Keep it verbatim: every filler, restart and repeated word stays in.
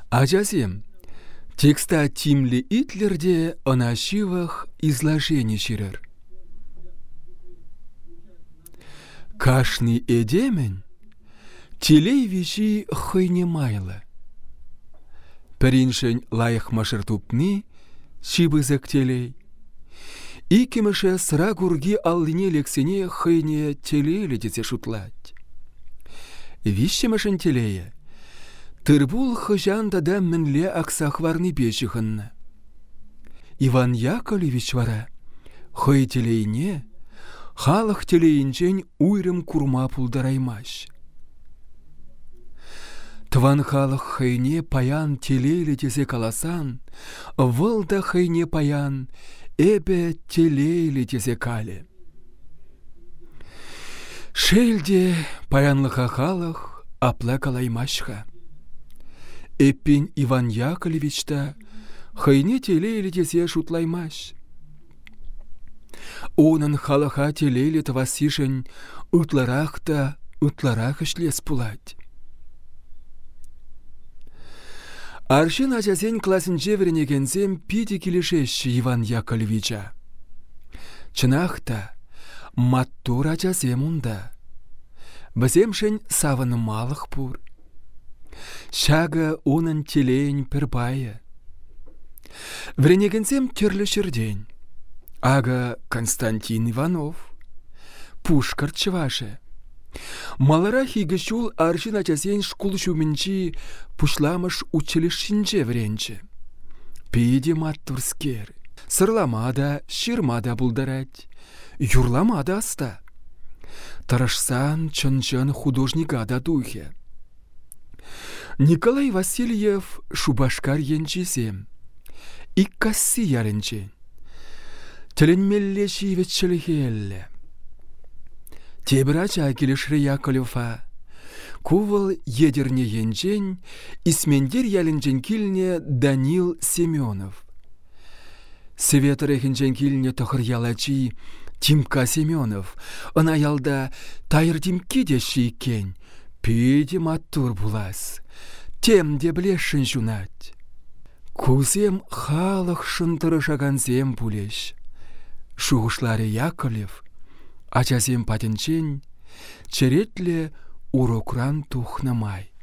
Ачасем, текста Тимли Итлерде онашивах изложение ширер. Кашный эдемен, телей вещи хойне майла. Периншень лаях машартупни, шибызак телей. Икимеше сра гурги аллине лексене хойне телейле десе шутлать. Вищемешен телея. Тырбул хыжан да мінле аксахварны бешіғынна. Иван Яковлевич вара, хой телейне, халық телейінчен уйрым курма пулдараймаш. Тван халық хайне паян телейлі тесе каласан, вылда хайне паян, эбе телейлі тесе калі. Шелде паянлыха халық апла калаймашха. Эппин Иван Яковлевичта хайне телейлі тесе шутлаймаш. Онын халыха телейлі твасишын утларахта утларах ішлес пулать. Аршин ачасен классынче веренекенсем пиди килешеші Иван Яковлевича. Чынақта, маттур ачасем унда. Біземшін савыны малық пур. Шага онын телейін пірбайы. Веренекенсем түрлі шырден. Ага Константин Иванов. Пушкар чывашы. Малара хигішул аршин ачасен шкул шумінчі пушламыш училищинче вренче. Пиде маттурскер. Сырламада, ширмада булдарать. Юрламада аста. Тарашсан чын-чын художника да духе. Николай Васильев шубашкар енчесем. Иккасси яренчен. Теленмелле шиветчелхелле. Тебрача келешрі Яковлева. Кувал едерне енчен, исмендер ялінчен килне Данил Семенов. Светарехінчен килне тохыр ялачи Тимка Семенов. Она ялда тайыр Тимке деші кен. Пейде маттур булас. Темде блешін жунать. Кузем халық шынтыры шагансем пулеш. Шуғышлары Яковлев. Ачасем патенчен, черетле урокран тухнамай.